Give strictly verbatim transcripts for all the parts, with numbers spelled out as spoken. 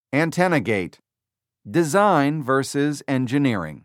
AntennaGate: Design versus Engineering.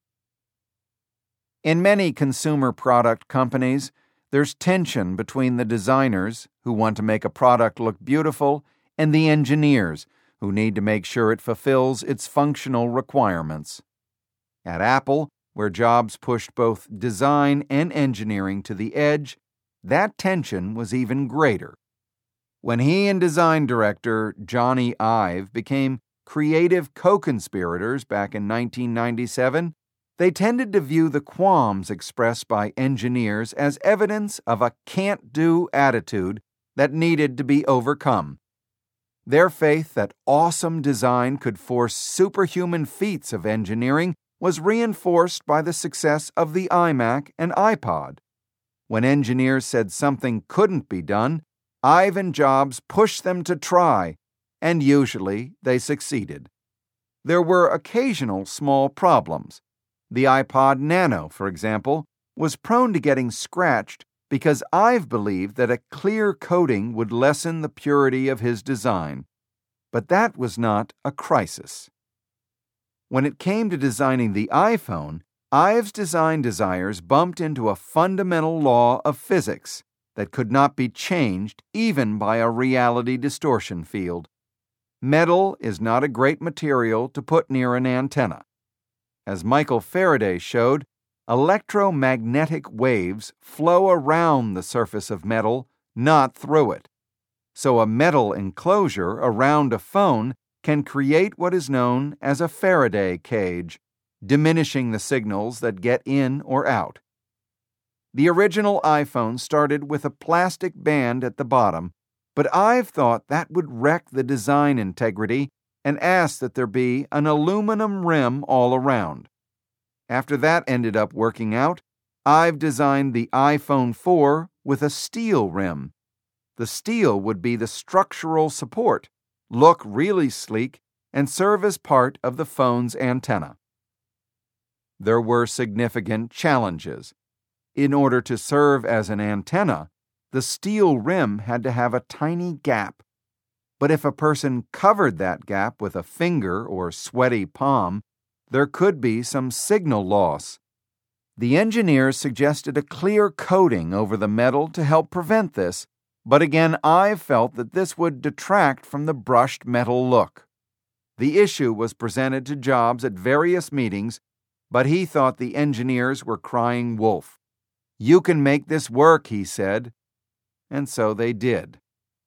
In many consumer product companies, there's tension between the designers, who want to make a product look beautiful, and the engineers, who need to make sure it fulfills its functional requirements. At Apple, where Jobs pushed both design and engineering to the edge, that tension was even greater. When he and design director Jony Ive became creative co-conspirators back in nineteen ninety-seven, they tended to view the qualms expressed by engineers as evidence of a can't-do attitude that needed to be overcome. Their faith that awesome design could force superhuman feats of engineering was reinforced by the success of the iMac and iPod. When engineers said something couldn't be done, Ive and Jobs pushed them to try, and usually they succeeded. There were occasional small problems. The iPod Nano, for example, was prone to getting scratched because Ive believed that a clear coating would lessen the purity of his design. But that was not a crisis. When it came to designing the iPhone, Ive's design desires bumped into a fundamental law of physics that could not be changed even by a reality distortion field. Metal is not a great material to put near an antenna. As Michael Faraday showed, electromagnetic waves flow around the surface of metal, not through it. So a metal enclosure around a phone can create what is known as a Faraday cage, diminishing the signals that get in or out. The original iPhone started with a plastic band at the bottom, but Ive thought that would wreck the design integrity and asked that there be an aluminum rim all around. After that ended up working out, Ive designed the iPhone four with a steel rim. The steel would be the structural support, look really sleek, and serve as part of the phone's antenna. There were significant challenges. In order to serve as an antenna, the steel rim had to have a tiny gap. But if a person covered that gap with a finger or sweaty palm, there could be some signal loss. The engineers suggested a clear coating over the metal to help prevent this, but again Ive felt that this would detract from the brushed metal look. The issue was presented to Jobs at various meetings, but he thought the engineers were crying wolf. "You can make this work," he said. And so they did.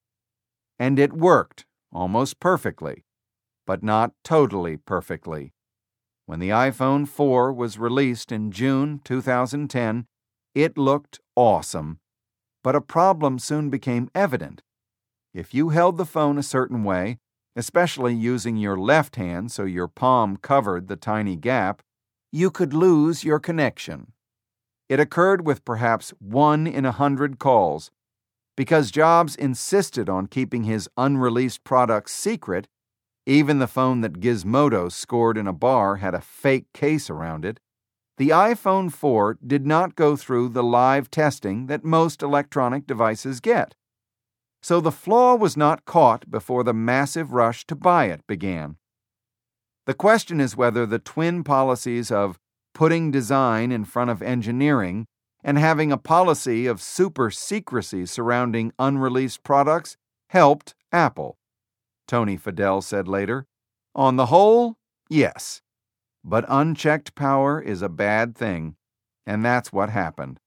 And it worked almost perfectly, but not totally perfectly. When the iPhone four was released in June two thousand ten, it looked awesome, but a problem soon became evident. If you held the phone a certain way, especially using your left hand so your palm covered the tiny gap, you could lose your connection. It occurred with perhaps one in a hundred calls. Because Jobs insisted on keeping his unreleased products secret, even the phone that Gizmodo scored in a bar had a fake case around it, the iPhone four did not go through the live testing that most electronic devices get. So the flaw was not caught before the massive rush to buy it began. The question is whether the twin policies of putting design in front of engineering and having a policy of super secrecy surrounding unreleased products helped Apple. Tony Fadell said later, "On the whole, yes. But unchecked power is a bad thing, and that's what happened."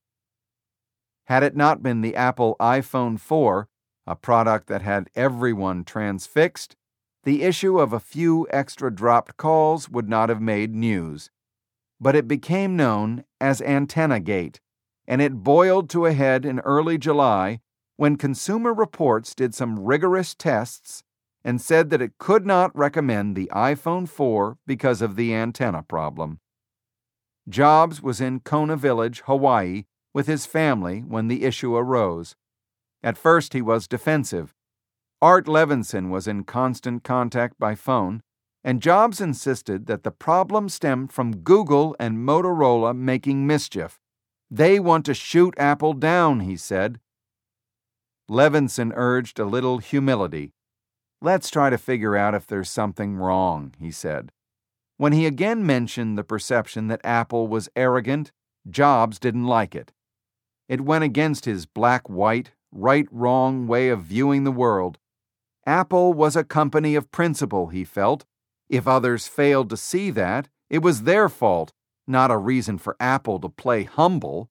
Had it not been the Apple iPhone four, a product that had everyone transfixed, the issue of a few extra dropped calls would not have made news. But it became known as AntennaGate, and it boiled to a head in early July when Consumer Reports did some rigorous tests and said that it could not recommend the iPhone four because of the antenna problem. Jobs was in Kona Village, Hawaii, with his family when the issue arose. At first he was defensive. Art Levinson was in constant contact by phone, and Jobs insisted that the problem stemmed from Google and Motorola making mischief. They want to shoot Apple down, he said. Levinson urged a little humility. Let's try to figure out if there's something wrong, he said. When he again mentioned the perception that Apple was arrogant, Jobs didn't like it. It went against his black-white, right-wrong way of viewing the world. Apple was a company of principle, he felt. If others failed to see that, it was their fault, not a reason for Apple to play humble.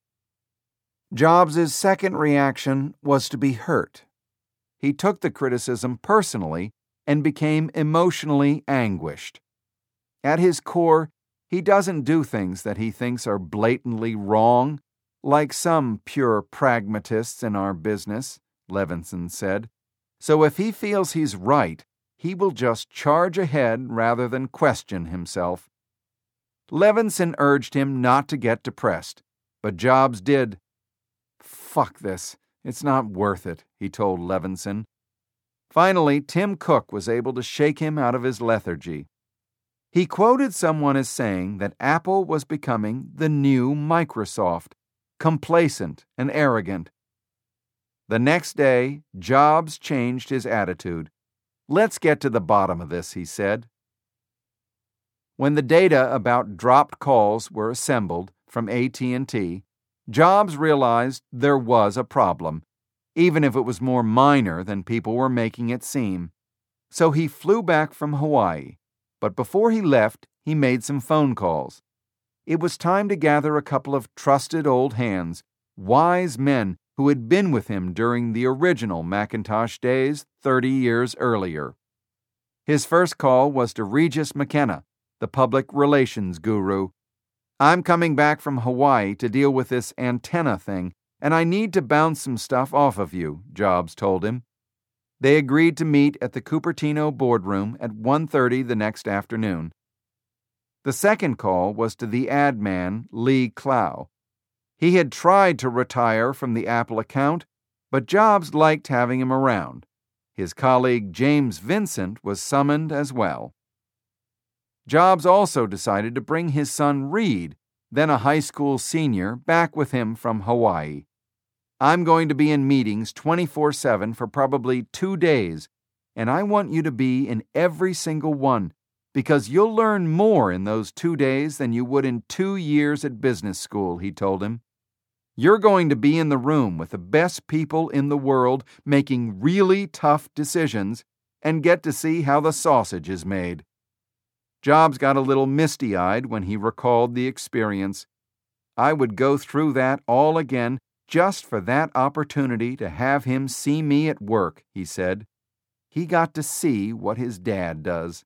Jobs' second reaction was to be hurt. He took the criticism personally and became emotionally anguished. At his core, he doesn't do things that he thinks are blatantly wrong, like some pure pragmatists in our business, Levinson said. So if he feels he's right, he will just charge ahead rather than question himself. Levinson urged him not to get depressed, but Jobs did. Fuck this. It's not worth it, he told Levinson. Finally, Tim Cook was able to shake him out of his lethargy. He quoted someone as saying that Apple was becoming the new Microsoft, complacent and arrogant. The next day, Jobs changed his attitude. Let's get to the bottom of this, he said. When the data about dropped calls were assembled from A T and T, Jobs realized there was a problem, even if it was more minor than people were making it seem. So he flew back from Hawaii, but before he left, he made some phone calls. It was time to gather a couple of trusted old hands, wise men who had been with him during the original Macintosh days thirty years earlier. His first call was to Regis McKenna, the public relations guru. I'm coming back from Hawaii to deal with this antenna thing, and I need to bounce some stuff off of you, Jobs told him. They agreed to meet at the Cupertino boardroom at one thirty the next afternoon. The second call was to the ad man, Lee Clow. He had tried to retire from the Apple account, but Jobs liked having him around. His colleague James Vincent was summoned as well. Jobs also decided to bring his son Reed, then a high school senior, back with him from Hawaii. I'm going to be in meetings twenty-four seven for probably two days, and I want you to be in every single one, because you'll learn more in those two days than you would in two years at business school, he told him. You're going to be in the room with the best people in the world making really tough decisions and get to see how the sausage is made. Jobs got a little misty-eyed when he recalled the experience. I would go through that all again just for that opportunity to have him see me at work, he said. He got to see what his dad does.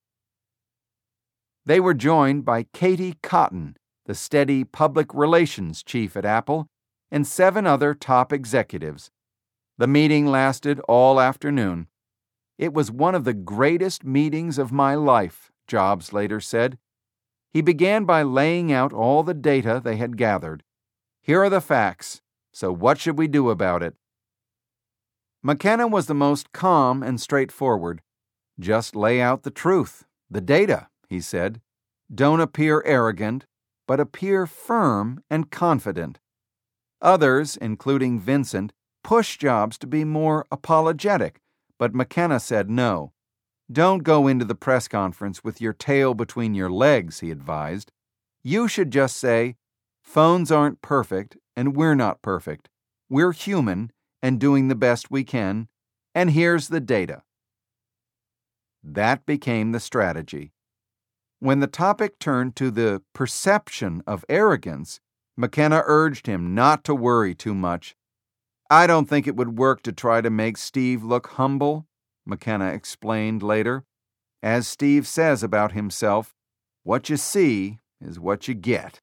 They were joined by Katie Cotton, the steady public relations chief at Apple, and seven other top executives. The meeting lasted all afternoon. It was one of the greatest meetings of my life, Jobs later said. He began by laying out all the data they had gathered. Here are the facts, so what should we do about it? McKenna was the most calm and straightforward. Just lay out the truth, the data, he said. Don't appear arrogant, but appear firm and confident. Others, including Vincent, pushed Jobs to be more apologetic, but McKenna said no. Don't go into the press conference with your tail between your legs, he advised. You should just say, phones aren't perfect, and we're not perfect. We're human and doing the best we can, and here's the data. That became the strategy. When the topic turned to the perception of arrogance, McKenna urged him not to worry too much. I don't think it would work to try to make Steve look humble, McKenna explained later. As Steve says about himself, what you see is what you get.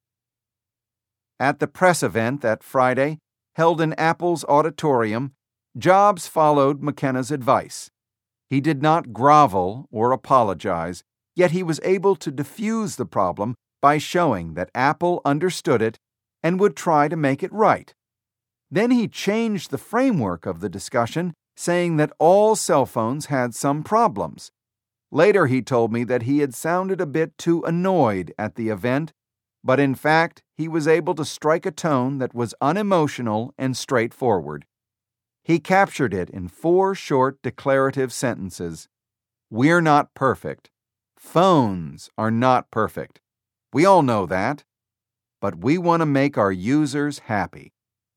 At the press event that Friday, held in Apple's auditorium, Jobs followed McKenna's advice. He did not grovel or apologize, yet he was able to diffuse the problem by showing that Apple understood it and would try to make it right. Then he changed the framework of the discussion, saying that all cell phones had some problems. Later he told me that he had sounded a bit too annoyed at the event, but in fact he was able to strike a tone that was unemotional and straightforward. He captured it in four short declarative sentences. We're not perfect. Phones are not perfect. We all know that. But we want to make our users happy.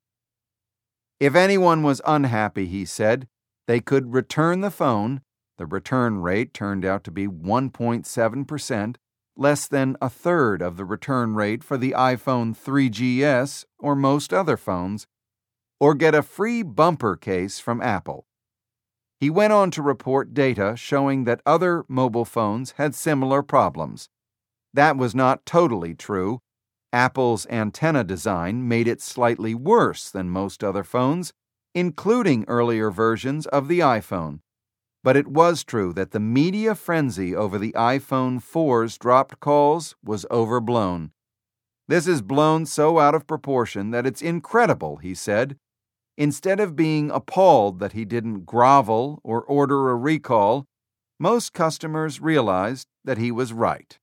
If anyone was unhappy, he said, they could return the phone. The return rate turned out to be one point seven percent, less than a third of the return rate for the iPhone three G S or most other phones, or get a free bumper case from Apple. He went on to report data showing that other mobile phones had similar problems. That was not totally true. Apple's antenna design made it slightly worse than most other phones, including earlier versions of the iPhone. But it was true that the media frenzy over the iPhone four's dropped calls was overblown. This is blown so out of proportion that it's incredible, he said. Instead of being appalled that he didn't grovel or order a recall, most customers realized that he was right.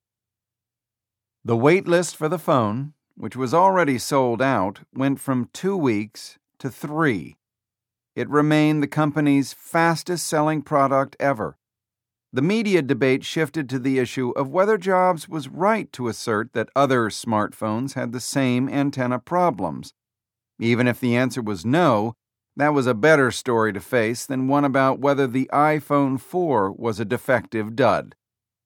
The wait list for the phone, which was already sold out, went from two weeks to three. It remained the company's fastest-selling product ever. The media debate shifted to the issue of whether Jobs was right to assert that other smartphones had the same antenna problems. Even if the answer was no, that was a better story to face than one about whether the iPhone four was a defective dud.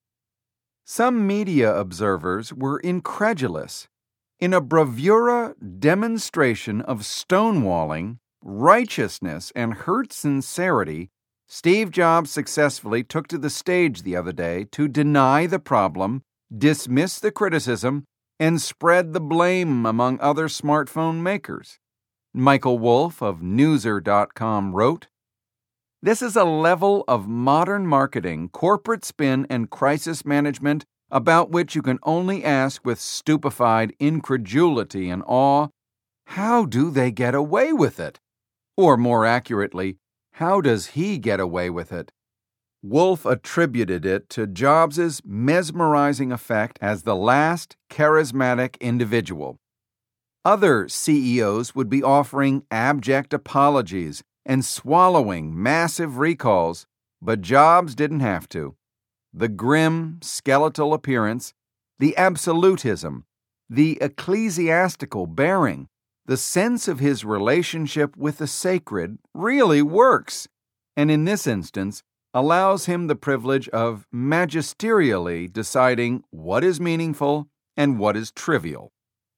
Some media observers were incredulous. In a bravura demonstration of stonewalling, righteousness, and hurt sincerity, Steve Jobs successfully took to the stage the other day to deny the problem, dismiss the criticism, and spread the blame among other smartphone makers. Michael Wolff of Newser dot com wrote, "This is a level of modern marketing, corporate spin, and crisis management about which you can only ask with stupefied incredulity and awe, how do they get away with it? Or more accurately, how does he get away with it?" Wolff attributed it to Jobs' mesmerizing effect as the last charismatic individual. Other C E Os would be offering abject apologies and swallowing massive recalls, but Jobs didn't have to. The grim, skeletal appearance, the absolutism, the ecclesiastical bearing, the sense of his relationship with the sacred really works, and in this instance, allows him the privilege of magisterially deciding what is meaningful and what is trivial.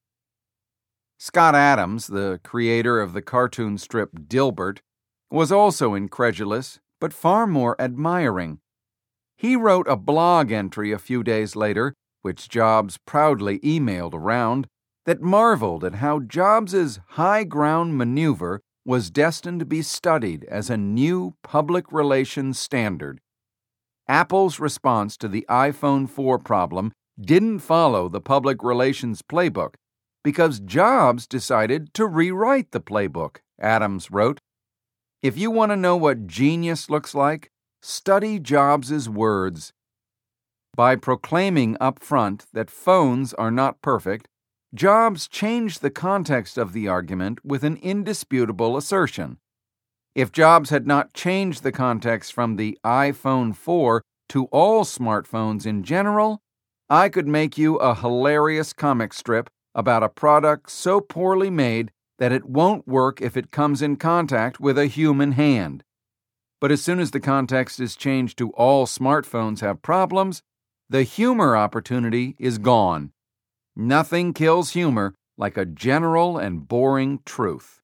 Scott Adams, the creator of the cartoon strip Dilbert, was also incredulous, but far more admiring. He wrote a blog entry a few days later, which Jobs proudly emailed around, that marveled at how Jobs' high ground maneuver was destined to be studied as a new public relations standard. Apple's response to the iPhone four problem didn't follow the public relations playbook because Jobs decided to rewrite the playbook, Adams wrote. If you want to know what genius looks like, study Jobs' words. By proclaiming up front that phones are not perfect, Jobs changed the context of the argument with an indisputable assertion. If Jobs had not changed the context from the iPhone four to all smartphones in general, I could make you a hilarious comic strip about a product so poorly made that it won't work if it comes in contact with a human hand. But as soon as the context is changed to all smartphones have problems, the humor opportunity is gone. Nothing kills humor like a general and boring truth.